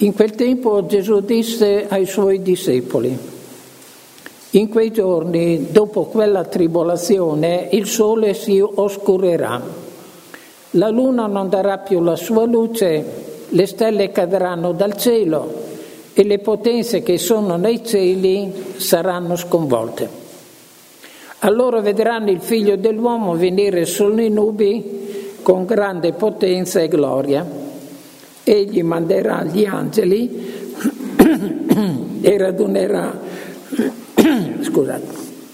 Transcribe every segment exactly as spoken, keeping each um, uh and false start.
In quel tempo Gesù disse ai suoi discepoli: in quei giorni, dopo quella tribolazione, il sole si oscurerà, la luna non darà più la sua luce, le stelle cadranno dal cielo e le potenze che sono nei cieli saranno sconvolte. Allora vedranno il Figlio dell'uomo venire sulle nubi con grande potenza e gloria. Egli manderà gli angeli e radunerà scusate,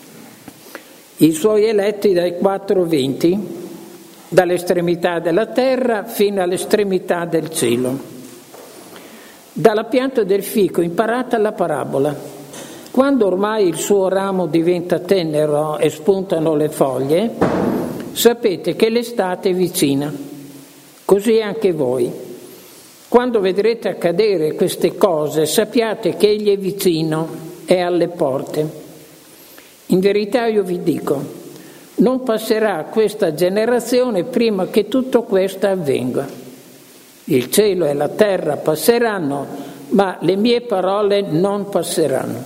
i suoi eletti dai quattro venti, dall'estremità della terra fino all'estremità del cielo. Dalla pianta del fico imparate la parabola. Quando ormai il suo ramo diventa tenero e spuntano le foglie, sapete che l'estate è vicina. Così anche voi. Quando vedrete accadere queste cose, sappiate che egli è vicino, è alle porte. In verità io vi dico, non passerà questa generazione prima che tutto questo avvenga. Il cielo e la terra passeranno, ma le mie parole non passeranno.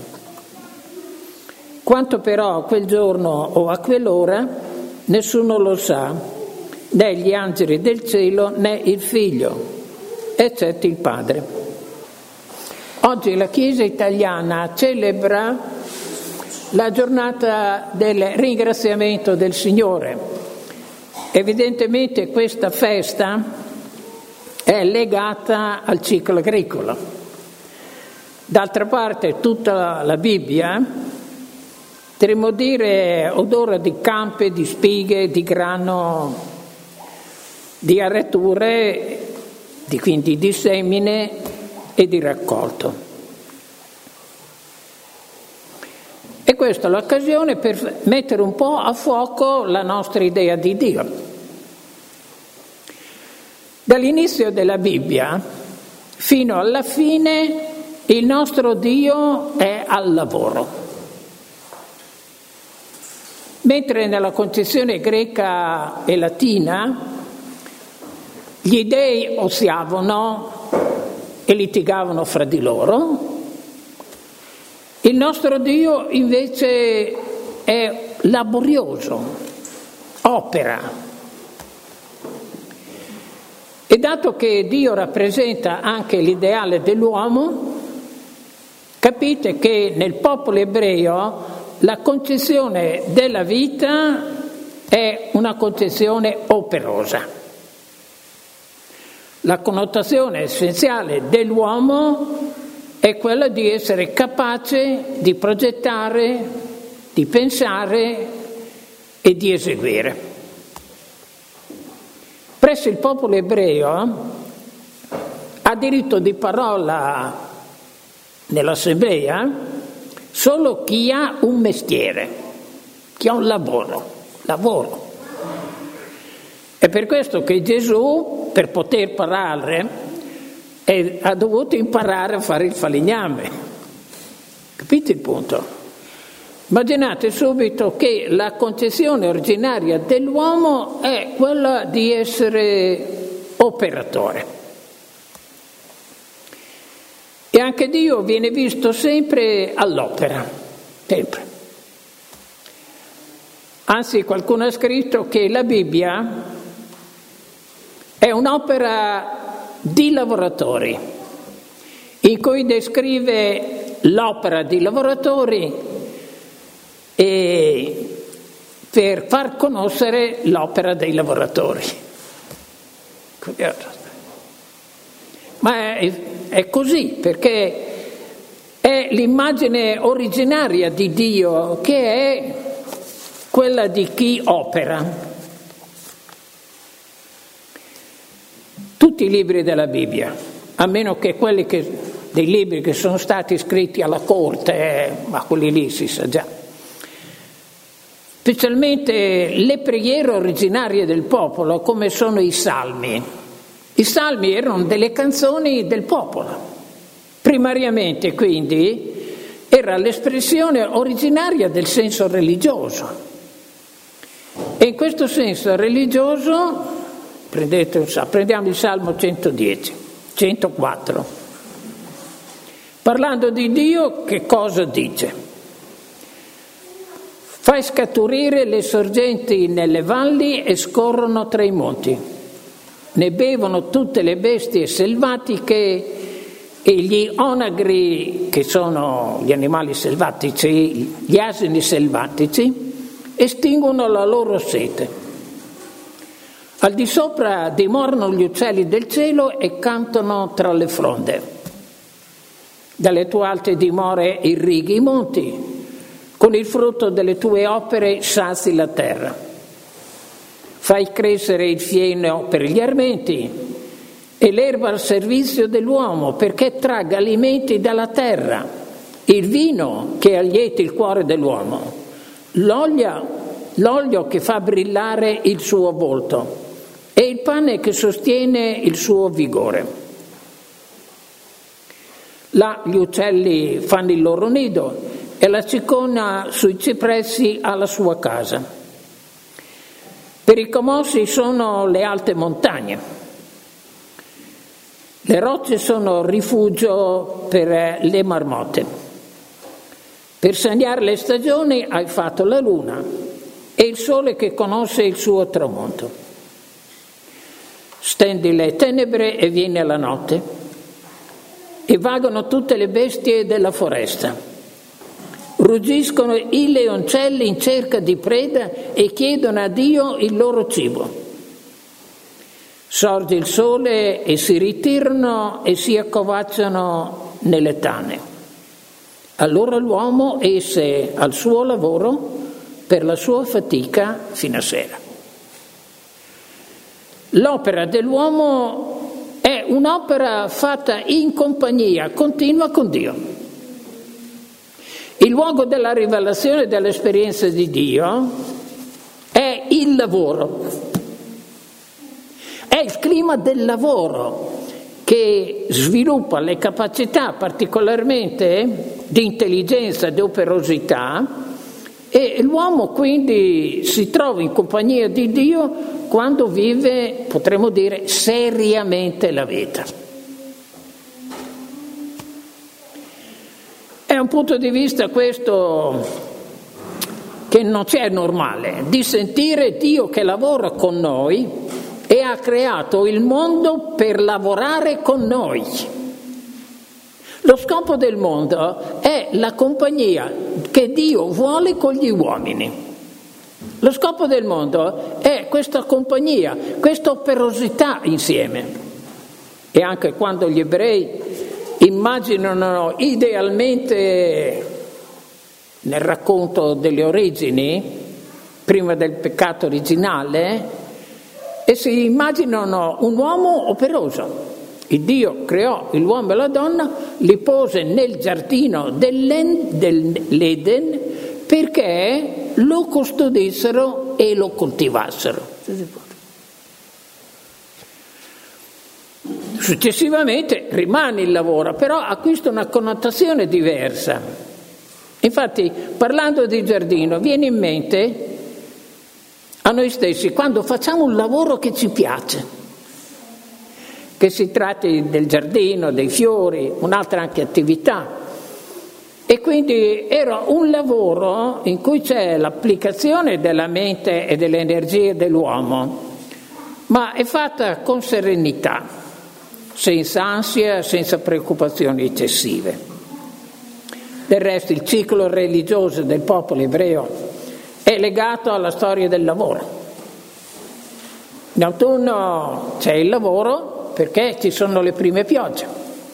Quanto però a quel giorno o a quell'ora, nessuno lo sa, né gli angeli del cielo né il Figlio, eccetto il Padre. Oggi la Chiesa italiana celebra la giornata del ringraziamento del Signore. Evidentemente questa festa è legata al ciclo agricolo. D'altra parte tutta la Bibbia, potremmo dire, odora di campi, di spighe, di grano, di arreture, di, quindi di semine e di raccolto. E questa è l'occasione per mettere un po' a fuoco la nostra idea di Dio. Dall'inizio della Bibbia fino alla fine il nostro Dio è al lavoro. Mentre nella concezione greca e latina gli dei oziavano e litigavano fra di loro, il nostro Dio invece è laborioso, opera. E dato che Dio rappresenta anche l'ideale dell'uomo, capite che nel popolo ebreo la concezione della vita è una concezione operosa. La connotazione essenziale dell'uomo è quella di essere capace di progettare, di pensare e di eseguire. Presso il popolo ebreo ha diritto di parola nell'assemblea solo chi ha un mestiere, chi ha un lavoro, lavoro. È per questo che Gesù, per poter parlare, è, ha dovuto imparare a fare il falegname. Capite il punto? Immaginate subito che la concezione originaria dell'uomo è quella di essere operatore. E anche Dio viene visto sempre all'opera, sempre. Anzi, qualcuno ha scritto che la Bibbia è un'opera di lavoratori, in cui descrive l'opera di lavoratori e per far conoscere l'opera dei lavoratori. Ma è, è così, perché è l'immagine originaria di Dio, che è quella di chi opera. Tutti i libri della Bibbia, a meno che quelli che, dei libri che sono stati scritti alla corte, eh, ma quelli lì si sa già. Specialmente le preghiere originarie del popolo, come sono i salmi. I salmi erano delle canzoni del popolo. Primariamente, quindi, era l'espressione originaria del senso religioso. E in questo senso religioso, prendete un salmo, prendiamo il Salmo centodieci, centoquattro. Parlando di Dio, che cosa dice? Fai scaturire le sorgenti nelle valli e scorrono tra i monti. Ne bevono tutte le bestie selvatiche e gli onagri, che sono gli animali selvatici, gli asini selvatici, estinguono la loro sete. Al di sopra dimorano gli uccelli del cielo e cantano tra le fronde. Dalle tue alte dimore irrighi i monti, con il frutto delle tue opere sazi la terra. Fai crescere il fieno per gli armenti e l'erba al servizio dell'uomo, perché tragga alimenti dalla terra, il vino che allieti il cuore dell'uomo, l'olio, l'olio che fa brillare il suo volto e il pane che sostiene il suo vigore. Là gli uccelli fanno il loro nido e la cicogna sui cipressi ha la sua casa. Per i comossi sono le alte montagne. Le rocce sono rifugio per le marmotte. Per segnare le stagioni hai fatto la luna e il sole che conosce il suo tramonto. Stendi le tenebre e viene la notte, e vagano tutte le bestie della foresta. Ruggiscono i leoncelli in cerca di preda e chiedono a Dio il loro cibo. Sorge il sole e si ritirano e si accovacciano nelle tane. Allora l'uomo esce al suo lavoro per la sua fatica fino a sera. L'opera dell'uomo è un'opera fatta in compagnia continua con Dio. Il luogo della rivelazione dell'esperienza di Dio è il lavoro. È il clima del lavoro che sviluppa le capacità particolarmente di intelligenza e di operosità, e l'uomo quindi si trova in compagnia di Dio quando vive, potremmo dire, seriamente la vita. È un punto di vista questo che non c'è normale, di sentire Dio che lavora con noi e ha creato il mondo per lavorare con noi. Lo scopo del mondo è la compagnia che Dio vuole con gli uomini. Lo scopo del mondo è questa compagnia, questa operosità insieme. E anche quando gli ebrei immaginano idealmente, nel racconto delle origini, prima del peccato originale, e si immaginano un uomo operoso. Il Dio creò l'uomo e la donna, li pose nel giardino dell'Eden perché lo custodissero e lo coltivassero. Successivamente rimane il lavoro, però acquista una connotazione diversa. Infatti, parlando di giardino, viene in mente a noi stessi quando facciamo un lavoro che ci piace, che si tratti del giardino, dei fiori, un'altra anche attività. E quindi era un lavoro in cui c'è l'applicazione della mente e delle energie dell'uomo, ma è fatta con serenità, senza ansia, senza preoccupazioni eccessive. Del resto il ciclo religioso del popolo ebreo è legato alla storia del lavoro. In autunno c'è il lavoro perché ci sono le prime piogge.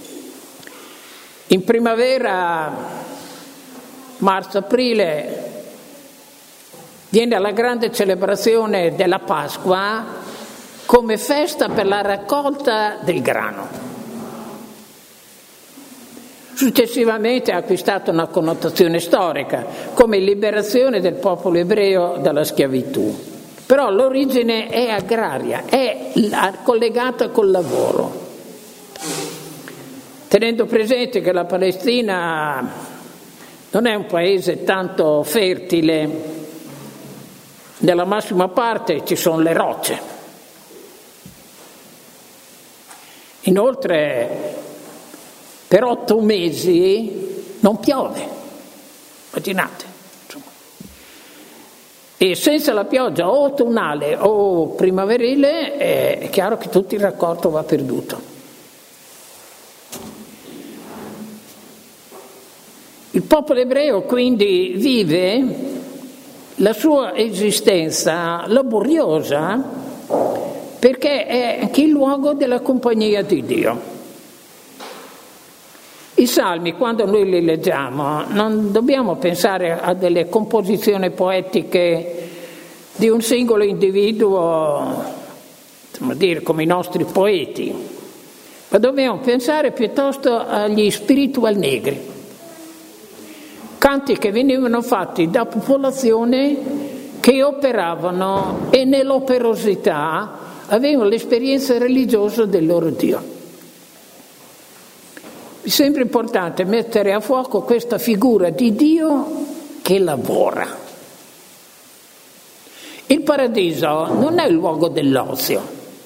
In primavera, marzo-aprile, viene la grande celebrazione della Pasqua come festa per la raccolta del grano. Successivamente ha acquistato una connotazione storica come liberazione del popolo ebreo dalla schiavitù. Però l'origine è agraria, è collegata col lavoro. Tenendo presente che la Palestina non è un paese tanto fertile, nella massima parte ci sono le rocce. Inoltre per otto mesi non piove, immaginate. Insomma. E senza la pioggia o autunnale o primaverile è chiaro che tutto il raccolto va perduto. Il popolo ebreo quindi vive la sua esistenza laboriosa perché è anche il luogo della compagnia di Dio. I salmi, quando noi li leggiamo, non dobbiamo pensare a delle composizioni poetiche di un singolo individuo, insomma dire, come i nostri poeti, ma dobbiamo pensare piuttosto agli spiritual negri, canti che venivano fatti da popolazioni che operavano e nell'operosità avevano l'esperienza religiosa del loro Dio. Mi sembra importante mettere a fuoco questa figura di Dio che lavora. Il paradiso non è il luogo dell'ozio,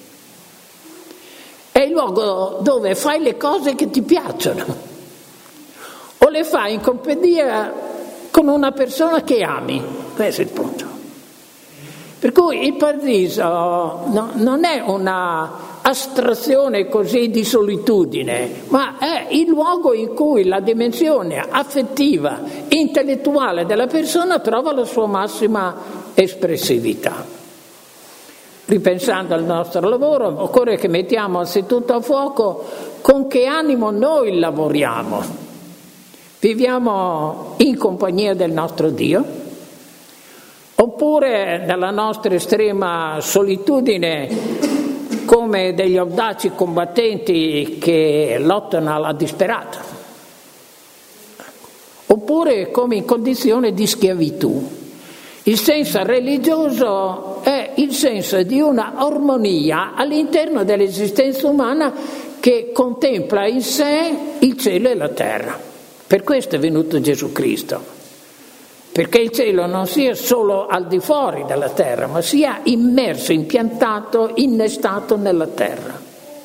è il luogo dove fai le cose che ti piacciono o le fai in compagnia con una persona che ami. Questo è il punto. Per cui il paradiso no, non è una astrazione così di solitudine, ma è il luogo in cui la dimensione affettiva, intellettuale della persona trova la sua massima espressività. Ripensando al nostro lavoro, occorre che mettiamo anzitutto a fuoco con che animo noi lavoriamo. Viviamo in compagnia del nostro Dio? Oppure nella nostra estrema solitudine come degli audaci combattenti che lottano alla disperata, oppure come in condizione di schiavitù. Il senso religioso è il senso di una armonia all'interno dell'esistenza umana che contempla in sé il cielo e la terra. Per questo è venuto Gesù Cristo, perché il cielo non sia solo al di fuori della terra, ma sia immerso, impiantato, innestato nella terra.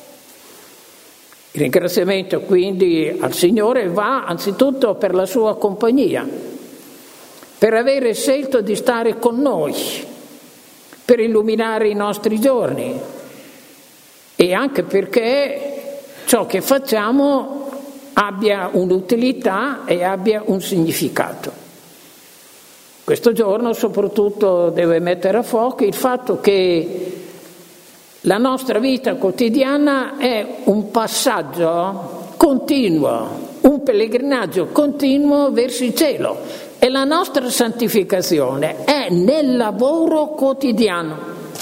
Il ringraziamento quindi al Signore va anzitutto per la sua compagnia, per avere scelto di stare con noi, per illuminare i nostri giorni e anche perché ciò che facciamo abbia un'utilità e abbia un significato. Questo giorno soprattutto deve mettere a fuoco il fatto che la nostra vita quotidiana è un passaggio continuo, un pellegrinaggio continuo verso il cielo e la nostra santificazione è nel lavoro quotidiano.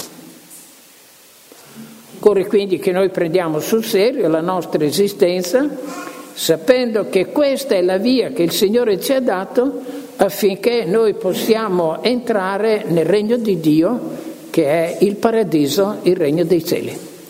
Occorre quindi che noi prendiamo sul serio la nostra esistenza, sapendo che questa è la via che il Signore ci ha dato affinché noi possiamo entrare nel regno di Dio, che è il paradiso, il regno dei cieli.